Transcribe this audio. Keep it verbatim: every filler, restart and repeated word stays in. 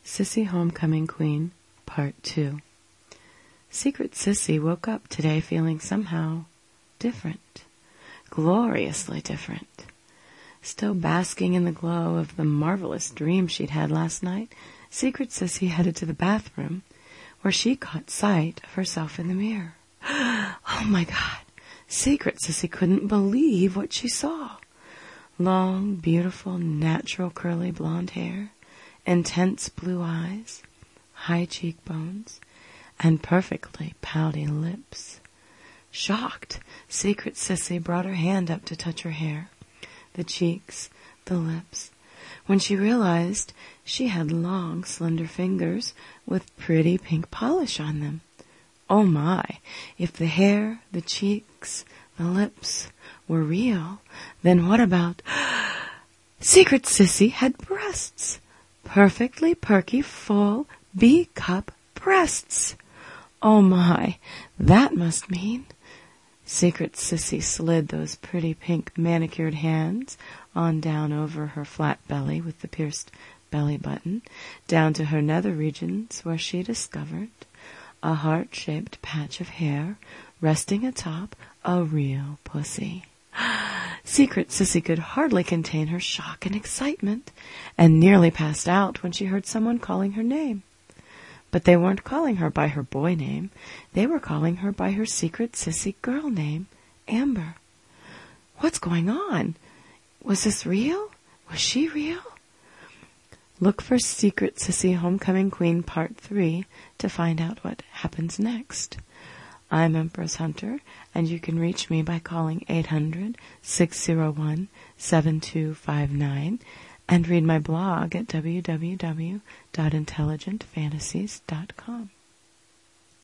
Sissy Homecoming Queen, Part two. Secret Sissy woke up today feeling somehow different, gloriously different. Still basking in the glow of the marvelous dream she'd had last night, Secret Sissy headed to the bathroom, where she caught sight of herself in the mirror. Oh my God! Secret Sissy couldn't believe what she saw. Long, beautiful, natural curly blonde hair, intense blue eyes, high cheekbones, and perfectly pouty lips. Shocked, Secret Sissy brought her hand up to touch her hair, the cheeks, the lips, when she realized she had long, slender fingers with pretty pink polish on them. Oh my, if the hair, the cheeks, the lips were real, then what about... Secret Sissy had breasts! Perfectly perky, full, B-cup breasts! Oh my, that must mean... Secret Sissy slid those pretty pink manicured hands on down over her flat belly with the pierced belly button, down to her nether regions, where she discovered a heart-shaped patch of hair resting atop a real pussy. Secret Sissy could hardly contain her shock and excitement, and nearly passed out when she heard someone calling her name. But they weren't calling her by her boy name. They were calling her by her Secret Sissy girl name, Amber. What's going on? Was this real? Was she real? Look for Secret Sissy Homecoming Queen Part three to find out what happens next. I'm Empress Hunter, and you can reach me by calling eight hundred, six oh one, seven two five nine and read my blog at w w w dot intelligent fantasies dot com.